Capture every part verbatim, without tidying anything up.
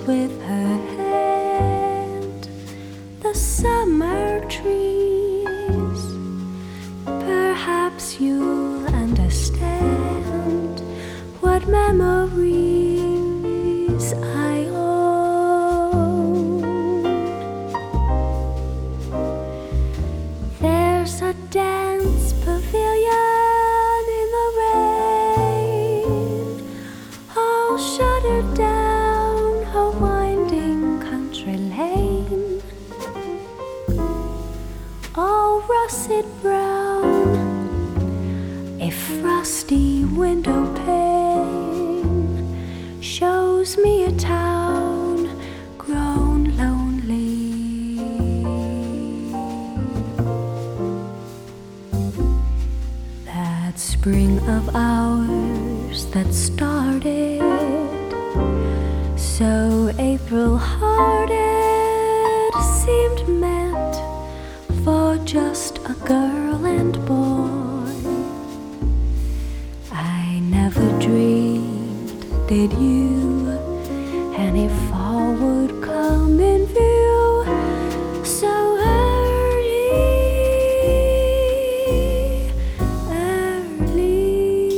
with her hand the summer trees. Perhaps you'll understand what memories I own. There's a dance pavilion in the rain, all shuttered down a winding country lane, all russet brown, a frosty window pane shows me a town grown lonely. That spring of ours that started so April-hearted seemed meant for just a girl and boy. I never dreamed, did you, any fall would come in view so early, early.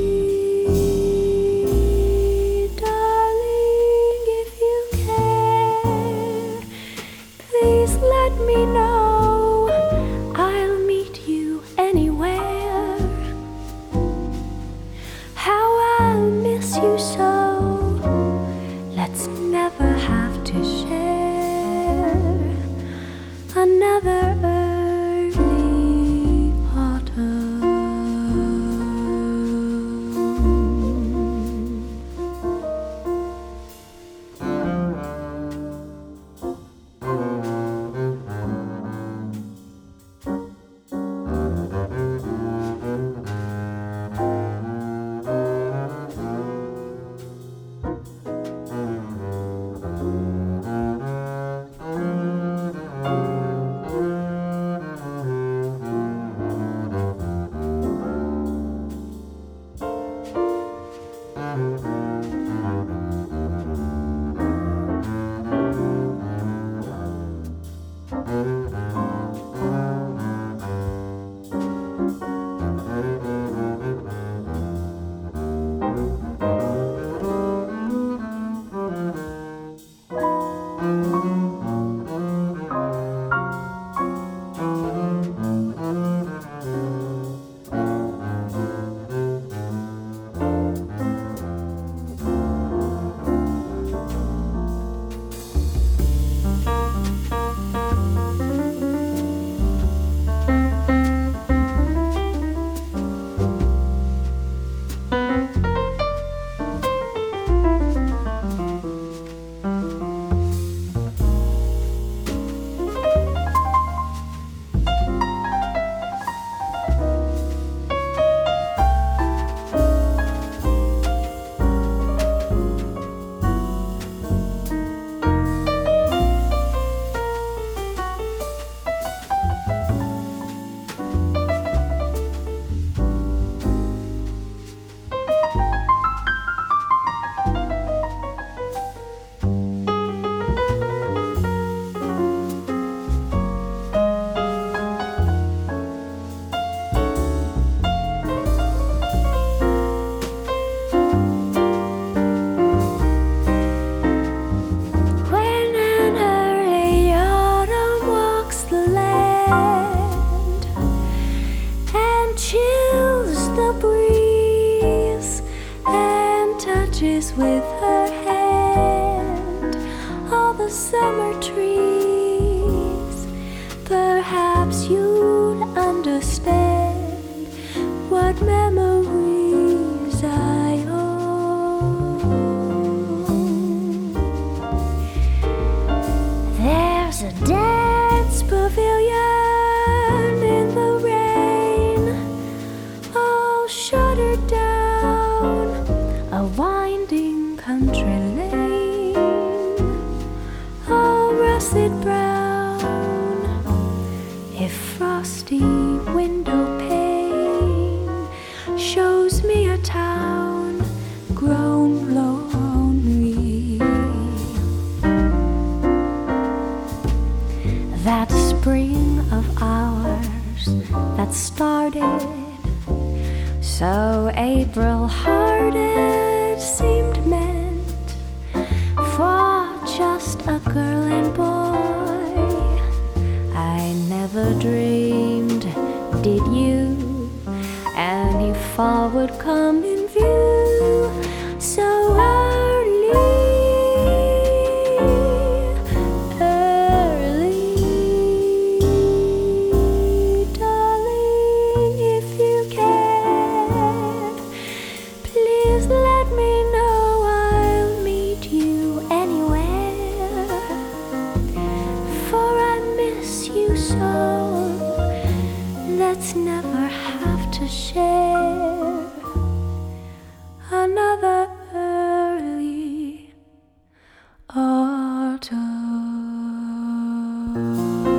Darling, if you care, please let me know. I'll meet you anywhere. How I'll miss you so. Let's never have to share another early autumn. With her hand all the summer trees. Perhaps you'll understand what memories I own. There's a dance pavilion in the rain, all shuttered down a winding country lane, all russet brown, a frosty window pane shows love.